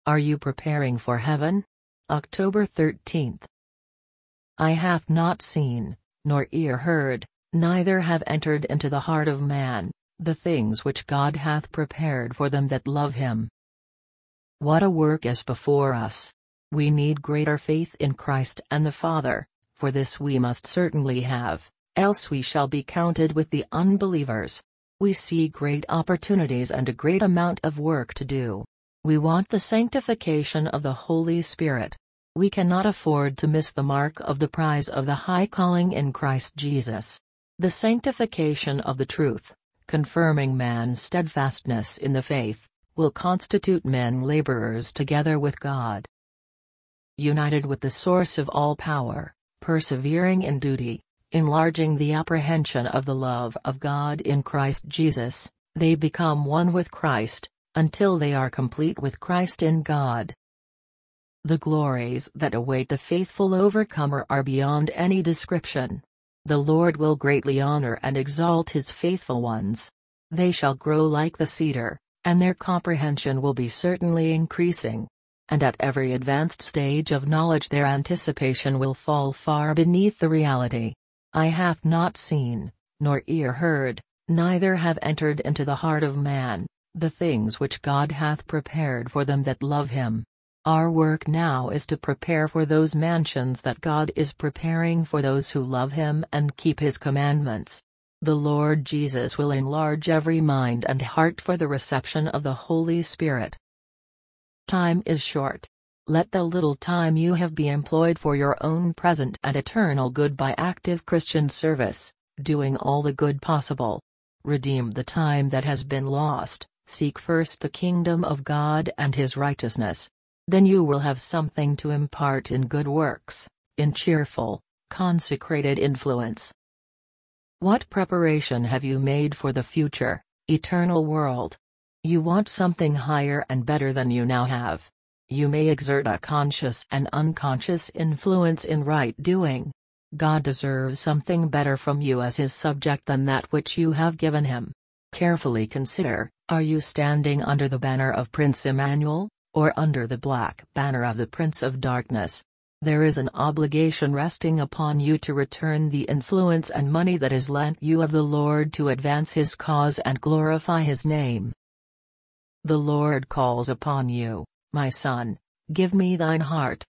Are you preparing for heaven? October 13th. Eye hath not seen, nor ear heard, neither have entered into the heart of man, the things which God hath prepared for them that love him. What a work is before us! We need greater faith in Christ and the Father, for this we must certainly have, else we shall be counted with the unbelievers. We see great opportunities and a great amount of work to do. We want the sanctification of the Holy Spirit. We cannot afford to miss the mark of the prize of the high calling in Christ Jesus. The sanctification of the truth, confirming man's steadfastness in the faith, will constitute men laborers together with God. United with the source of all power, persevering in duty, enlarging the apprehension of the love of God in Christ Jesus, they become one with Christ, until they are complete with Christ in God. The glories that await the faithful overcomer are beyond any description. The Lord will greatly honor and exalt his faithful ones. They shall grow like the cedar, and their comprehension will be certainly increasing. And at every advanced stage of knowledge their anticipation will fall far beneath the reality. Eye hath not seen, nor ear heard, neither have entered into the heart of man, the things which God hath prepared for them that love him. Our work now is to prepare for those mansions that God is preparing for those who love him and keep his commandments. The Lord Jesus will enlarge every mind and heart for the reception of the Holy Spirit. Time is short. Let the little time you have be employed for your own present and eternal good by active Christian service, doing all the good possible. Redeem the time that has been lost, seek first the kingdom of God and his righteousness. Then you will have something to impart in good works, in cheerful, consecrated influence. What preparation have you made for the future, eternal world? You want something higher and better than you now have. You may exert a conscious and unconscious influence in right doing. God deserves something better from you as his subject than that which you have given him. Carefully consider, are you standing under the banner of Prince Emmanuel, or under the black banner of the Prince of Darkness? There is an obligation resting upon you to return the influence and money that is lent you of the Lord to advance his cause and glorify his name. The Lord calls upon you, my son, give me thine heart,